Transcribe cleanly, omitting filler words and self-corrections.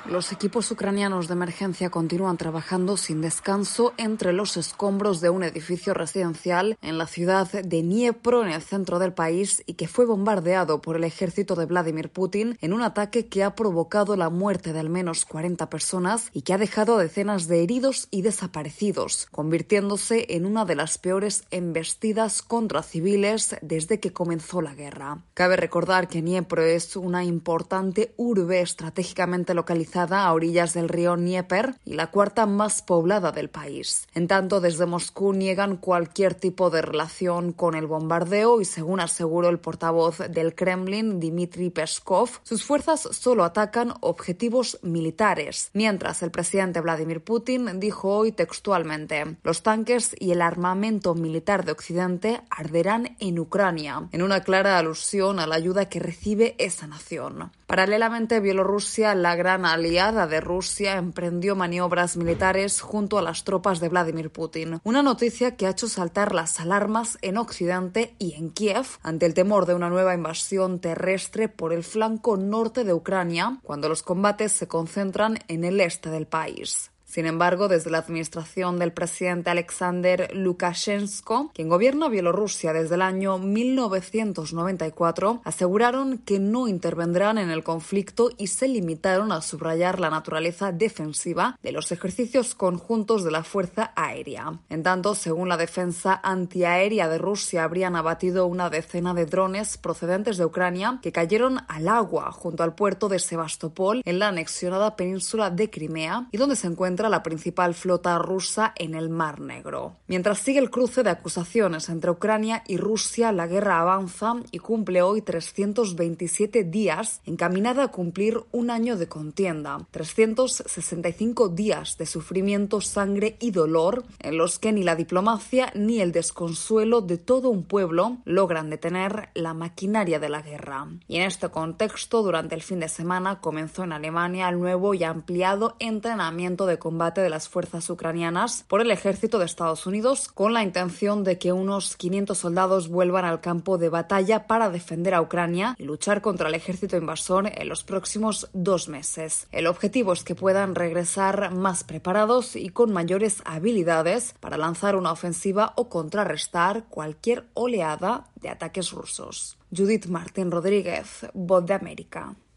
Los equipos ucranianos de emergencia continúan trabajando sin descanso entre los escombros de un edificio residencial en la ciudad de Dniepro, en el centro del país, y que fue bombardeado por el ejército de Vladimir Putin en un ataque que ha provocado la muerte de al menos 40 personas y que ha dejado decenas de heridos y desaparecidos, convirtiéndose en una de las peores embestidas contra civiles desde que comenzó la guerra. Cabe recordar que Dniepro es una importante urbe estratégicamente localizada a orillas del río Dnieper y la cuarta más poblada del país. En tanto, desde Moscú niegan cualquier tipo de relación con el bombardeo y, según aseguró el portavoz del Kremlin, Dmitry Peskov, sus fuerzas solo atacan objetivos militares, mientras el presidente Vladimir Putin dijo hoy textualmente: los tanques y el armamento militar de Occidente arderán en Ucrania, en una clara alusión a la ayuda que recibe esa nación. Paralelamente, Bielorrusia, la gran aliada de Rusia, emprendió maniobras militares junto a las tropas de Vladimir Putin. Una noticia que ha hecho saltar las alarmas en Occidente y en Kiev ante el temor de una nueva invasión terrestre por el flanco norte de Ucrania, cuando los combates se concentran en el este del país. Sin embargo, desde la administración del presidente Alexander Lukashenko, quien gobierna Bielorrusia desde el año 1994, aseguraron que no intervendrán en el conflicto y se limitaron a subrayar la naturaleza defensiva de los ejercicios conjuntos de la Fuerza Aérea. En tanto, según la defensa antiaérea de Rusia, habrían abatido una decena de drones procedentes de Ucrania que cayeron al agua junto al puerto de Sebastopol, en la anexionada península de Crimea, y donde se encuentra la principal flota rusa en el Mar Negro. Mientras sigue el cruce de acusaciones entre Ucrania y Rusia, la guerra avanza y cumple hoy 327 días, encaminada a cumplir un año de contienda, 365 días de sufrimiento, sangre y dolor, en los que ni la diplomacia ni el desconsuelo de todo un pueblo logran detener la maquinaria de la guerra. Y en este contexto, durante el fin de semana comenzó en Alemania el nuevo y ampliado entrenamiento de combate de las fuerzas ucranianas por el ejército de Estados Unidos, con la intención de que unos 500 soldados vuelvan al campo de batalla para defender a Ucrania y luchar contra el ejército invasor en los próximos 2 meses. El objetivo es que puedan regresar más preparados y con mayores habilidades para lanzar una ofensiva o contrarrestar cualquier oleada de ataques rusos. Judith Martín Rodríguez, Voz de América.